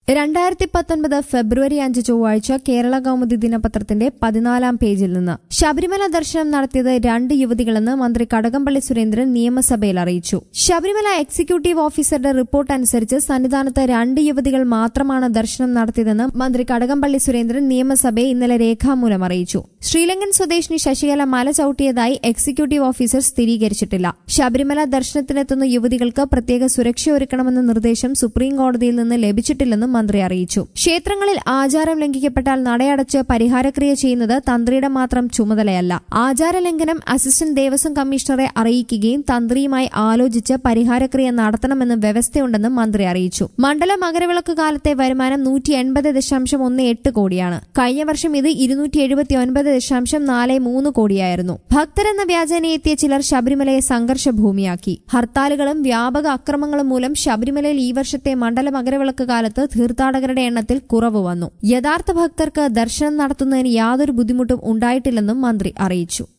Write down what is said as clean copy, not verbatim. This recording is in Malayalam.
2019 ഫെബ്രുവരി 5 ചൊവ്വാഴ്ച കേരള കൗമുദി ദിനപത്രത്തിന്റെ 14-ാം പേജിൽ നിന്ന് ശബരിമല ദർശനം നടത്തിയത് 2 യുവതികളെന്ന് മന്ത്രി കടകംപള്ളി സുരേന്ദ്രൻ നിയമസഭയിൽ അറിയിച്ചു. ശബരിമല എക്സിക്യൂട്ടീവ് ഓഫീസറുടെ റിപ്പോർട്ട് അനുസരിച്ച് സന്നിധാനത്ത് 2 യുവതികൾ മാത്രമാണ് ദർശനം നടത്തിയതെന്ന് മന്ത്രി കടകംപള്ളി സുരേന്ദ്രൻ നിയമസഭയെ ഇന്നലെ രേഖാമൂലം അറിയിച്ചു. ശ്രീലങ്കൻ സ്വദേശിനി ശശികല മല ചവിട്ടിയതായി എക്സിക്യൂട്ടീവ് ഓഫീസർ സ്ഥിരീകരിച്ചിട്ടില്ല. ശബരിമല ദർശനത്തിനെത്തുന്ന യുവതികൾക്ക് പ്രത്യേക സുരക്ഷയൊരുക്കണമെന്ന നിർദ്ദേശം സുപ്രീംകോടതിയിൽ നിന്ന് ലഭിച്ചിട്ടില്ലെന്നും മന്ത്രി അറിയിച്ചു. ക്ഷേത്രങ്ങളിൽ ആചാരം ലംഘിക്കപ്പെട്ടാൽ നടയടച്ച് പരിഹാരക്രിയ ചെയ്യുന്നത് തന്ത്രിയുടെ മാത്രം ചുമതലയല്ല. ആചാരലംഘനം അസിസ്റ്റന്റ് ദേവസ്വം കമ്മീഷണറെ അറിയിക്കുകയും തന്ത്രിയുമായി ആലോചിച്ച് പരിഹാരക്രിയ നടത്തണമെന്നും വ്യവസ്ഥയുണ്ടെന്നും മന്ത്രി അറിയിച്ചു. മണ്ഡല മകരവിളക്ക് കാലത്തെ വരുമാനം 180.18 കോടിയാണ്. കഴിഞ്ഞ വർഷം ഇത് 279.43 കോടിയായിരുന്നു. ഭക്തരെന്ന വ്യാജേന എത്തിയ ചിലർ ശബരിമലയെ സംഘർഷഭൂമിയാക്കി. ഹർത്താലുകളും വ്യാപക അക്രമങ്ങളും മൂലം ശബരിമലയിൽ ഈ വർഷത്തെ മണ്ഡല മകരവിളക്ക് കാലത്ത് തീർത്ഥാടകരുടെ എണ്ണത്തിൽ കുറവ് വന്നു. യഥാർത്ഥ ഭക്തർക്ക് ദർശനം നടത്തുന്നതിന് യാതൊരു ബുദ്ധിമുട്ടും ഉണ്ടായിട്ടില്ലെന്നും മന്ത്രി അറിയിച്ചു.